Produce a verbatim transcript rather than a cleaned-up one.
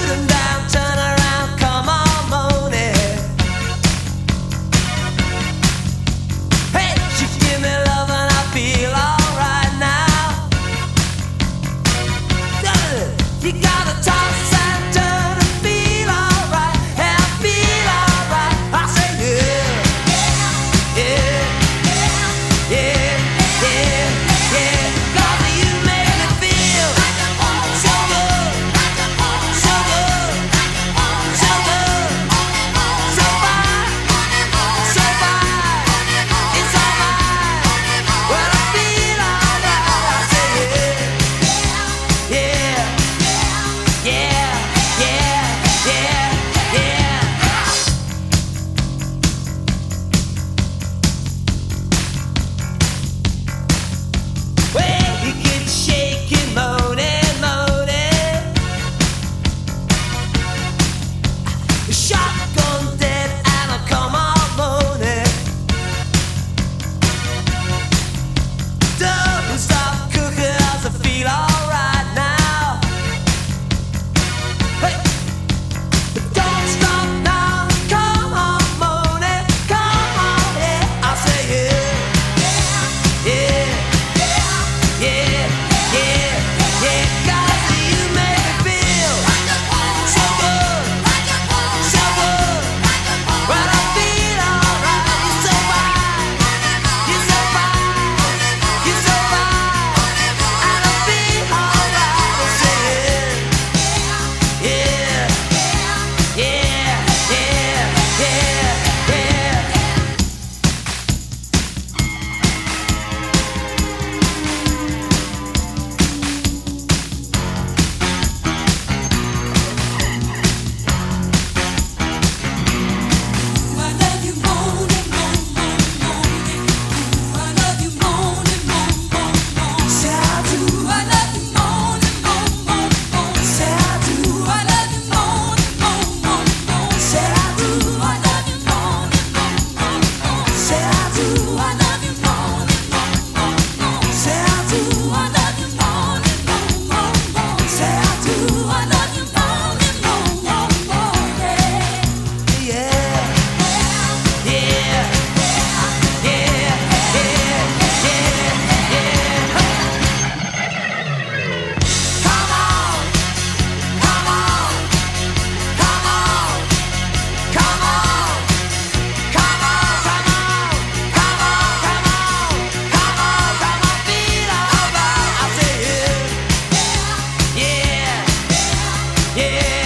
them down, turn around, come on, moan it. Hey, she give me love and I feel alright now. You gotta toss and turn and feel alright, and I feel alright. I say yeah, yeah, yeah, yeah, yeah. 'Cause you make me feel so good, so good, so good, so fine, so fine. It's alright when I feel alright. I say yeah, yeah. Yeah, yeah, yeah, yeah. Well, you get shaking, moaning, moaning. Shotgun dead and I come on moaning. Don't stop cooking as I feel alright now. Hey, don't stop now, come on, moaning, come on, yeah. I say yeah, yeah, yeah, yeah, yeah. 'Cause you make me feel so good, so good. When I feel alright, you're so fine, you're so fine, you're so fine, and I feel alright. I say yeah, yeah. Yeah, yeah, yeah, yeah. I love you moaning, moan, moan, moaning. I love you moaning, moan, moan, moan. Say I do. I love you moaning, moan, moan, moan. Say I do. I love you moaning, moan, moan, moan. Say I do. I love you moaning, moan, moan, moan. Say I do. I love you moaning, moan, moan, moan. Say I do. I love you moaning, moan, moan, moan. Say I do. I love you moaning, moan, moan, moan. Yeah, yeah, yeah, yeah, yeah, yeah. Come on, come on, come on, come on, come on, come on, come on, come on, come on, come on, feel alright. I say yeah, yeah, yeah.